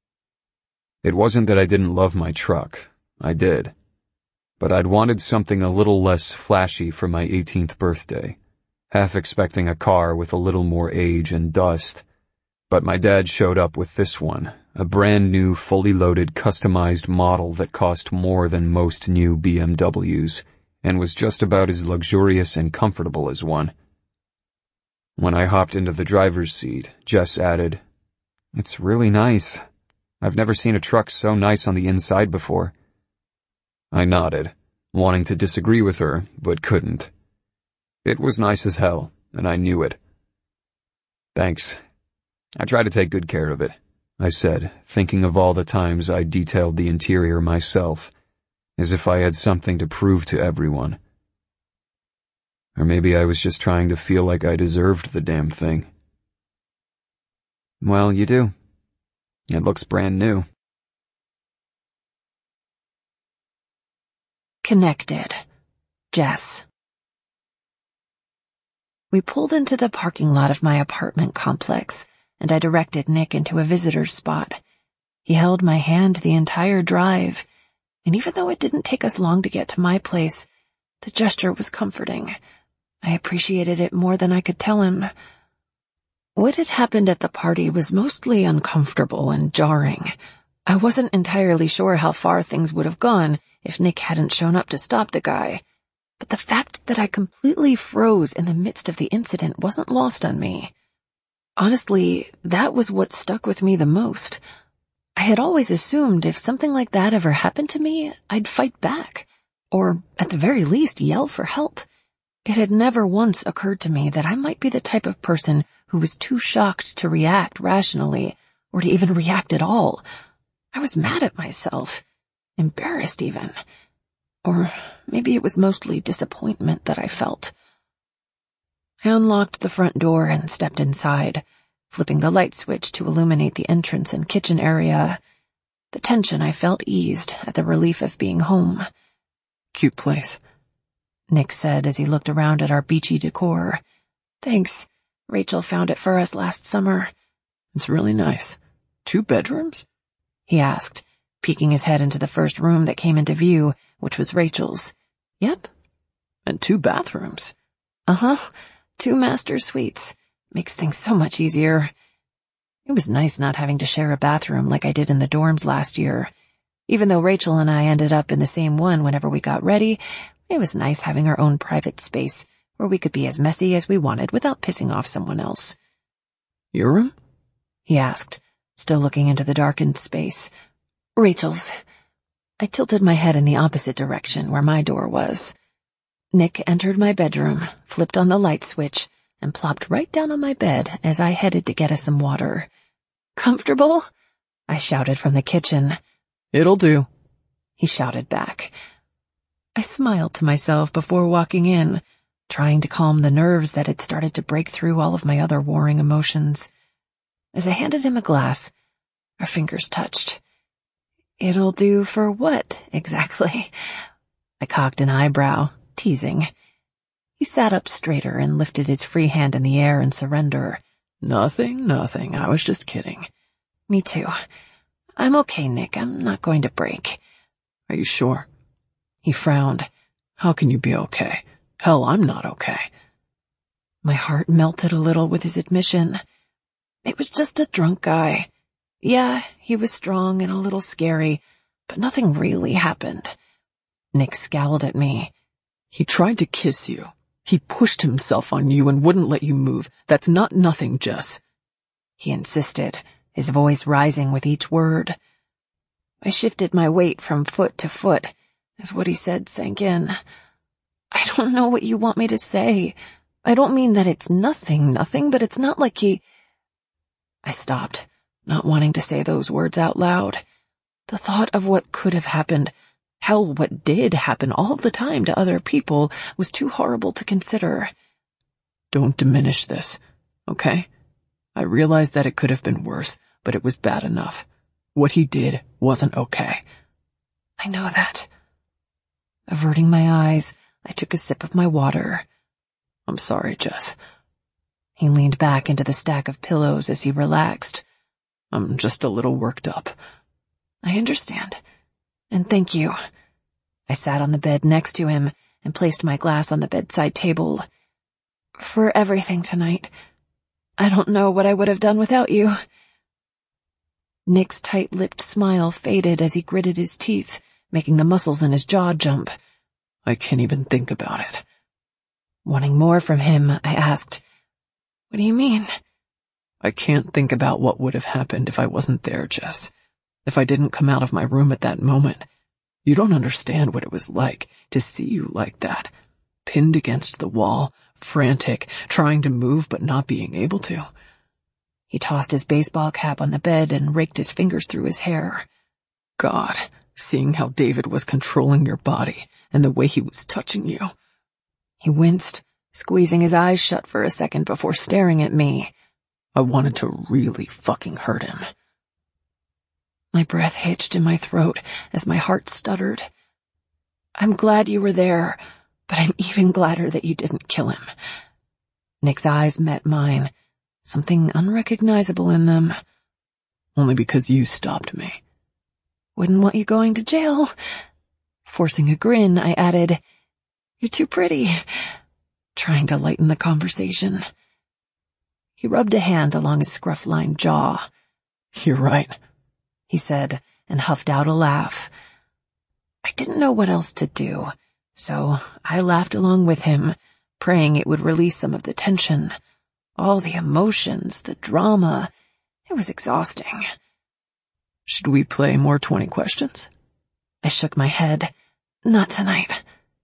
It wasn't that I didn't love my truck. I did. But I'd wanted something a little less flashy for my eighteenth birthday, half expecting a car with a little more age and dust. But my dad showed up with this one, a brand new, fully loaded, customized model that cost more than most new B M Ws, and was just about as luxurious and comfortable as one. When I hopped into the driver's seat, Jess added, "It's really nice. I've never seen a truck so nice on the inside before." I nodded, wanting to disagree with her, but couldn't. It was nice as hell, and I knew it. "Thanks. I try to take good care of it," I said, thinking of all the times I detailed the interior myself, as if I had something to prove to everyone. Or maybe I was just trying to feel like I deserved the damn thing. "Well, you do. It looks brand new." Connected. Jess. We pulled into the parking lot of my apartment complex, and I directed Nick into a visitor's spot. He held my hand the entire drive, and even though it didn't take us long to get to my place, the gesture was comforting. I appreciated it more than I could tell him. What had happened at the party was mostly uncomfortable and jarring. I wasn't entirely sure how far things would have gone if Nick hadn't shown up to stop the guy, but the fact that I completely froze in the midst of the incident wasn't lost on me. Honestly, that was what stuck with me the most. I had always assumed if something like that ever happened to me, I'd fight back, or at the very least yell for help. It had never once occurred to me that I might be the type of person who was too shocked to react rationally, or to even react at all. I was mad at myself. Embarrassed even. Or maybe it was mostly disappointment that I felt. I unlocked the front door and stepped inside, flipping the light switch to illuminate the entrance and kitchen area. The tension I felt eased at the relief of being home. "Cute place," Nick said as he looked around at our beachy decor. "Thanks. Rachel found it for us last summer." "It's really nice. Two bedrooms?" he asked, peeking his head into the first room that came into view, which was Rachel's. "Yep." "And two bathrooms?" "Uh-huh. Two master suites. Makes things so much easier." It was nice not having to share a bathroom like I did in the dorms last year. Even though Rachel and I ended up in the same one whenever we got ready, it was nice having our own private space where we could be as messy as we wanted without pissing off someone else. Your room? He asked, still looking into the darkened space. Rachel's. I tilted my head in the opposite direction where my door was. Nick entered my bedroom, flipped on the light switch, and plopped right down on my bed as I headed to get us some water. Comfortable? I shouted from the kitchen. It'll do, he shouted back. I smiled to myself before walking in, trying to calm the nerves that had started to break through all of my other warring emotions. As I handed him a glass, our fingers touched. It'll do for what, exactly? I cocked an eyebrow, teasing. He sat up straighter and lifted his free hand in the air in surrender. Nothing, nothing. I was just kidding. Me too. I'm okay, Nick. I'm not going to break. Are you sure? He frowned. How can you be okay? Hell, I'm not okay. My heart melted a little with his admission. It was just a drunk guy. Yeah, he was strong and a little scary, but nothing really happened. Nick scowled at me. He tried to kiss you. He pushed himself on you and wouldn't let you move. That's not nothing, Jess. He insisted, his voice rising with each word. I shifted my weight from foot to foot as what he said sank in. I don't know what you want me to say. I don't mean that it's nothing, nothing, but it's not like he... I stopped, not wanting to say those words out loud. The thought of what could have happened, hell, what did happen all the time to other people, was too horrible to consider. Don't diminish this, okay? I realize that it could have been worse, but it was bad enough. What he did wasn't okay. I know that. Averting my eyes, I took a sip of my water. I'm sorry, Jess. He leaned back into the stack of pillows as he relaxed. I'm just a little worked up. I understand. And thank you. I sat on the bed next to him and placed my glass on the bedside table. For everything tonight. I don't know what I would have done without you. Nick's tight-lipped smile faded as he gritted his teeth, making the muscles in his jaw jump. I can't even think about it. Wanting more from him, I asked, "What do you mean?" I can't think about what would have happened if I wasn't there, Jess. If I didn't come out of my room at that moment. You don't understand what it was like to see you like that, pinned against the wall, frantic, trying to move but not being able to. He tossed his baseball cap on the bed and raked his fingers through his hair. God, seeing how David was controlling your body and the way he was touching you. He winced, squeezing his eyes shut for a second before staring at me. I wanted to really fucking hurt him. My breath hitched in my throat as my heart stuttered. I'm glad you were there, but I'm even gladder that you didn't kill him. Nick's eyes met mine, something unrecognizable in them. Only because you stopped me. Wouldn't want you going to jail. Forcing a grin, I added, "You're too pretty," trying to lighten the conversation. He rubbed a hand along his scruff-lined jaw. You're right, he said, and huffed out a laugh. I didn't know what else to do, so I laughed along with him, praying it would release some of the tension. All the emotions, the drama. It was exhausting. Should we play more twenty questions? I shook my head. Not tonight.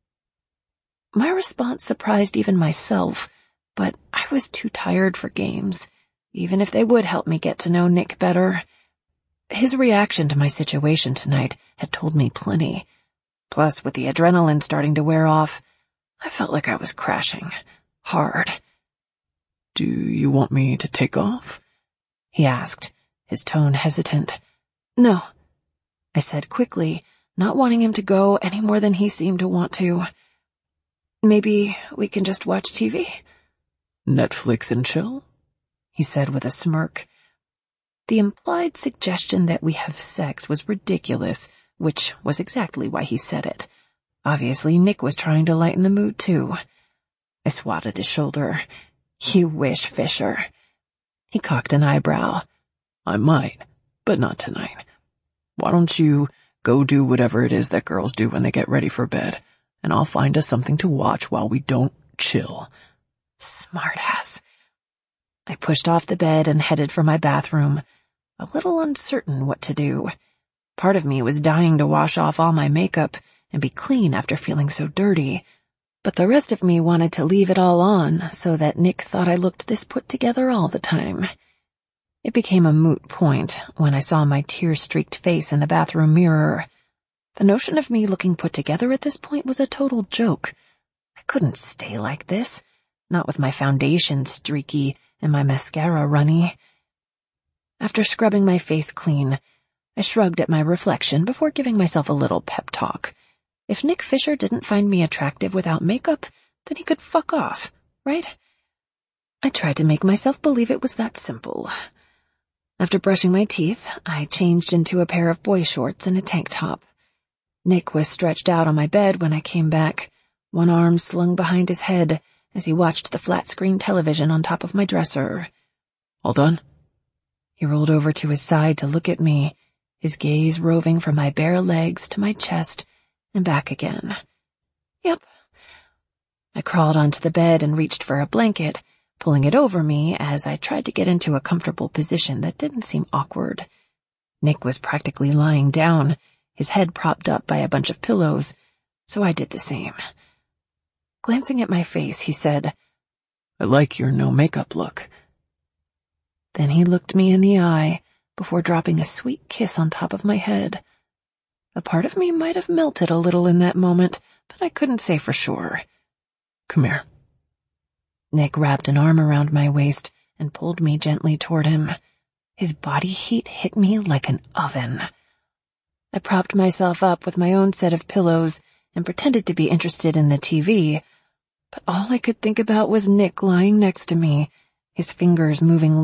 My response surprised even myself, but I was too tired for games, even if they would help me get to know Nick better. His reaction to my situation tonight had told me plenty. Plus, with the adrenaline starting to wear off, I felt like I was crashing. Hard. Do you want me to take off? He asked, his tone hesitant. No, I said quickly, not wanting him to go any more than he seemed to want to. Maybe we can just watch T V? Netflix and chill? He said with a smirk. The implied suggestion that we have sex was ridiculous, which was exactly why he said it. Obviously, Nick was trying to lighten the mood, too. I swatted his shoulder. You wish, Fisher. He cocked an eyebrow. I might, but not tonight. Why don't you Go do whatever it is that girls do when they get ready for bed, and I'll find us something to watch while we don't chill. Smartass. I pushed off the bed and headed for my bathroom, a little uncertain what to do. Part of me was dying to wash off all my makeup and be clean after feeling so dirty, but the rest of me wanted to leave it all on so that Nick thought I looked this put together all the time. It became a moot point when I saw my tear-streaked face in the bathroom mirror. The notion of me looking put together at this point was a total joke. I couldn't stay like this, not with my foundation streaky and my mascara runny. After scrubbing my face clean, I shrugged at my reflection before giving myself a little pep talk. If Nick Fisher didn't find me attractive without makeup, then he could fuck off, right? I tried to make myself believe it was that simple. After brushing my teeth, I changed into a pair of boy shorts and a tank top. Nick was stretched out on my bed when I came back, one arm slung behind his head as he watched the flat-screen television on top of my dresser. All done? He rolled over to his side to look at me, his gaze roving from my bare legs to my chest and back again. Yep. I crawled onto the bed and reached for a blanket, pulling it over me as I tried to get into a comfortable position that didn't seem awkward. Nick was practically lying down, his head propped up by a bunch of pillows, so I did the same. Glancing at my face, he said, I like your no-makeup look. Then he looked me in the eye before dropping a sweet kiss on top of my head. A part of me might have melted a little in that moment, but I couldn't say for sure. Come here. Nick wrapped an arm around my waist and pulled me gently toward him. His body heat hit me like an oven. I propped myself up with my own set of pillows and pretended to be interested in the T V, but all I could think about was Nick lying next to me, his fingers moving